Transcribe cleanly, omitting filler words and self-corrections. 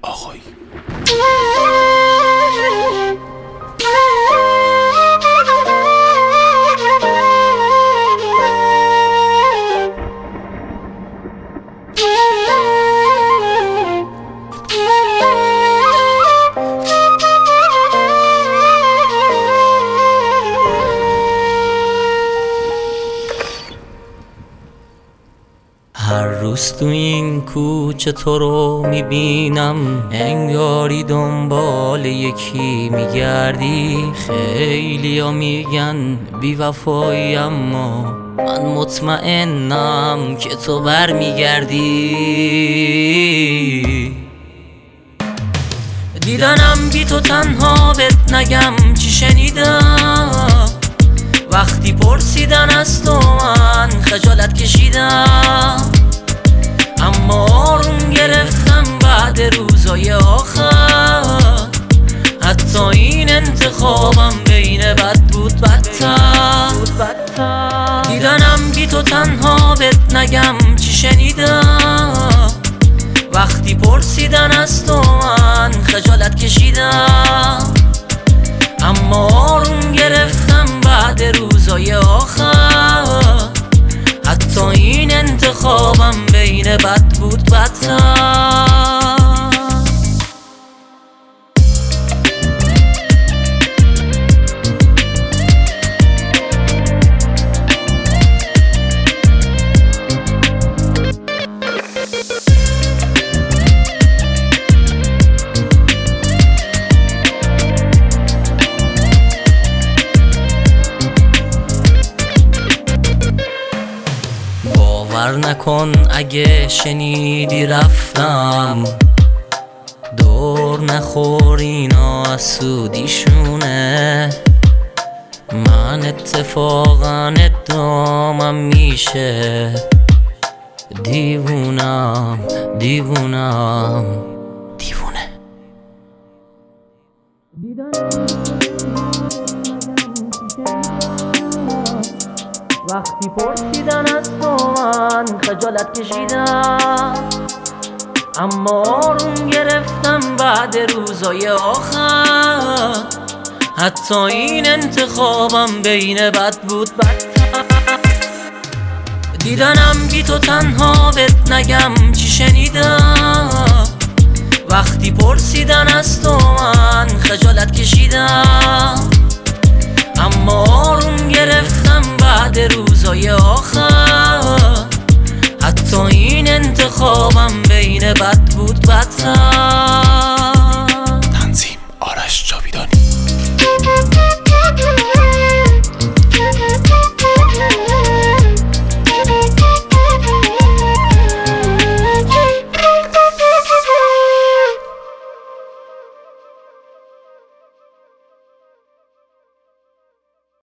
آقایی. هر روز تو این کوچه تو رو میبینم، انگاری دنبال یکی میگردی. خیلی ها میگن بی وفایی، اما من مطمئنم که تو بر میگردی. دیدنم بی تو تنها بهت نگم چی شنیدم، وقتی پرسیدن از تو من خجالت کشیدم. اما آروم گرفتم بعد روزای آخر، حتی این انتخابم بین بد بود بدتر. دیدنم بی تو تنها بهت نگم چی شنیدم، وقتی پرسیدن از تو من خجالت کشیدم. اما آروم گرفتم بعد روزای آخر، حتی این انتخابم بین بد بود بدتر. باور نکن اگه شنیدی رفتم، دور نخور اینا از سودیشونه. من اتفاقا ادامم میشه دیوونم دیوونه. وقتی پرسیدن از تو من خجالت کشیدم، اما آروم گرفتم بعد روزای آخر، حتی این انتخابم بین بد بود بدتر. دیدنم بی تو تنها بهت نگم چی شنیدم، وقتی پرسیدن از تو من خجالت کشیدم. اما آروم گرفتم بعد روزای آخر، حتی این انتخابم بین بد بود بدتر.